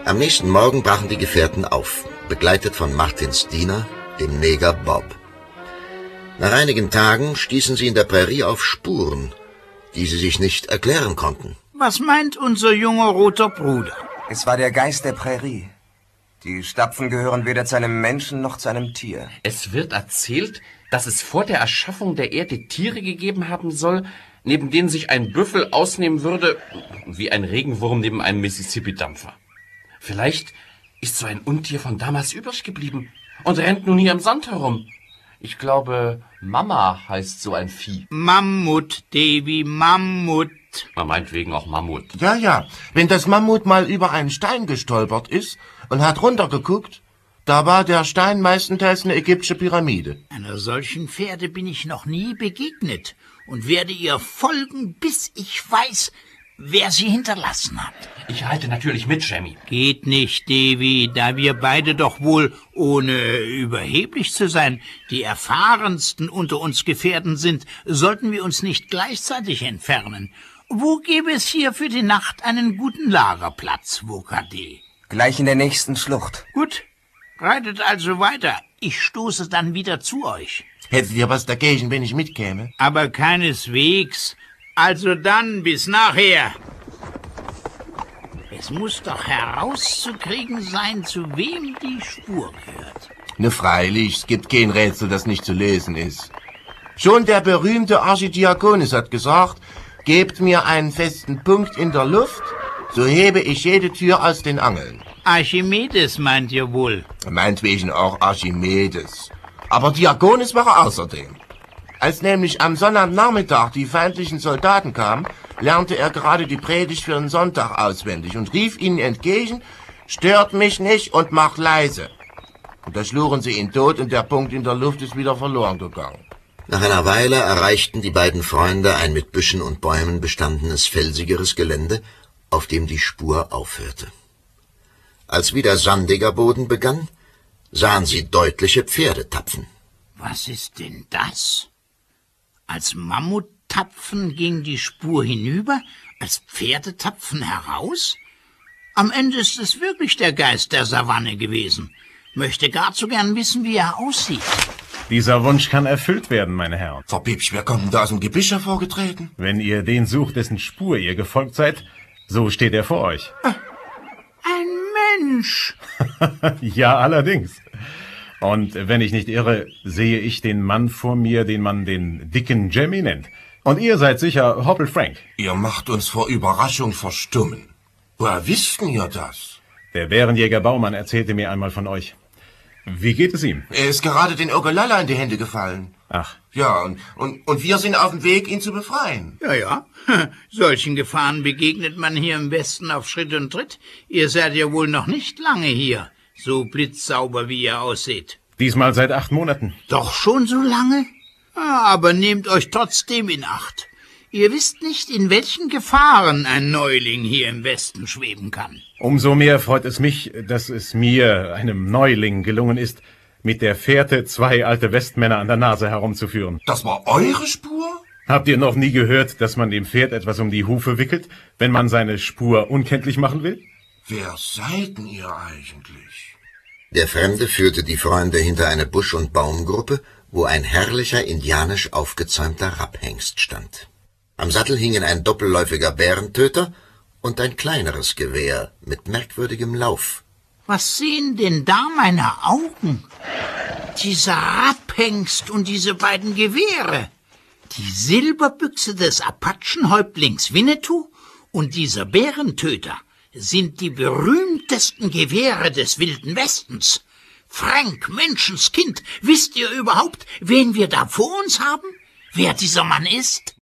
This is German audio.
Am nächsten Morgen brachen die Gefährten auf, begleitet von Martins Diener, dem Neger Bob. Nach einigen Tagen stießen sie in der Prärie auf Spuren, die sie sich nicht erklären konnten. Was meint unser junger roter Bruder? Es war der Geist der Prärie. Die Stapfen gehören weder zu einem Menschen noch zu einem Tier. Es wird erzählt, dass es vor der Erschaffung der Erde Tiere gegeben haben soll, neben denen sich ein Büffel ausnehmen würde, wie ein Regenwurm neben einem Mississippi-Dampfer. Vielleicht ist so ein Untier von damals übrig geblieben und rennt nun hier im Sand herum. Ich glaube, Mama heißt so ein Vieh. Mammut, Davy, Mammut. Man meint wegen auch Mammut. Ja, wenn das Mammut mal über einen Stein gestolpert ist und hat runtergeguckt, da war der Stein meistenteils eine ägyptische Pyramide. Einer solchen Pferde bin ich noch nie begegnet und werde ihr folgen, bis ich weiß, wer sie hinterlassen hat. Ich reite natürlich mit, Jamie. Geht nicht, Davy, da wir beide doch wohl, ohne überheblich zu sein, die erfahrensten unter uns Gefährten sind, sollten wir uns nicht gleichzeitig entfernen. Wo gäbe es hier für die Nacht einen guten Lagerplatz, Wokade? Gleich in der nächsten Schlucht. Gut, reitet also weiter. Ich stoße dann wieder zu euch. Hättet ihr was dagegen, wenn ich mitkäme? Aber keineswegs. Also dann, bis nachher. Es muss doch herauszukriegen sein, zu wem die Spur gehört. Ne, freilich, es gibt kein Rätsel, das nicht zu lösen ist. Schon der berühmte Archidiakonis hat gesagt, gebt mir einen festen Punkt in der Luft, so hebe ich jede Tür aus den Angeln. Archimedes meint ihr wohl? Meinetwegen auch Archimedes. Aber Diakonis war er außerdem. Als nämlich am Sonnabendnachmittag die feindlichen Soldaten kamen, lernte er gerade die Predigt für den Sonntag auswendig und rief ihnen entgegen, stört mich nicht und macht leise. Und da schlugen sie ihn tot und der Punkt in der Luft ist wieder verloren gegangen. Nach einer Weile erreichten die beiden Freunde ein mit Büschen und Bäumen bestandenes felsigeres Gelände, auf dem die Spur aufhörte. Als wieder sandiger Boden begann, sahen sie deutliche Pferdetapfen. Was ist denn das? Als Mammuttapfen ging die Spur hinüber, als Pferdetapfen heraus? Am Ende ist es wirklich der Geist der Savanne gewesen. Möchte gar zu gern wissen, wie er aussieht. Dieser Wunsch kann erfüllt werden, meine Herren. Verpiepsch, wer kommt denn da aus dem Gebüsch hervorgetreten? Wenn ihr den sucht, dessen Spur ihr gefolgt seid, so steht er vor euch. Ein Mensch! Ja, allerdings. Und wenn ich nicht irre, sehe ich den Mann vor mir, den man den dicken Jemmy nennt. Und ihr seid sicher Hoppel Frank. Ihr macht uns vor Überraschung verstummen. Woher wisst ihr das? Der Bärenjäger Baumann erzählte mir einmal von euch. Wie geht es ihm? Er ist gerade den Ogallala in die Hände gefallen. Ach. Ja, und wir sind auf dem Weg, ihn zu befreien. Ja, solchen Gefahren begegnet man hier im Westen auf Schritt und Tritt. Ihr seid ja wohl noch nicht lange hier, so blitzsauber wie ihr ausseht. Diesmal seit 8 Monaten. Doch schon so lange? Aber nehmt euch trotzdem in Acht. Ihr wisst nicht, in welchen Gefahren ein Neuling hier im Westen schweben kann. Umso mehr freut es mich, dass es mir, einem Neuling, gelungen ist, mit der Fährte 2 alte Westmänner an der Nase herumzuführen. Das war eure Spur? Habt ihr noch nie gehört, dass man dem Pferd etwas um die Hufe wickelt, wenn man seine Spur unkenntlich machen will? Wer seid denn ihr eigentlich? Der Fremde führte die Freunde hinter eine Busch- und Baumgruppe, wo ein herrlicher, indianisch aufgezäumter Rapphengst stand. Am Sattel hingen ein doppelläufiger Bärentöter und ein kleineres Gewehr mit merkwürdigem Lauf. Was sehen denn da meine Augen? Dieser Rapphengst und diese beiden Gewehre. Die Silberbüchse des Apachenhäuptlings Winnetou und dieser Bärentöter sind die berühmtesten Gewehre des Wilden Westens. Frank, Menschenskind, wisst ihr überhaupt, wen wir da vor uns haben? Wer dieser Mann ist?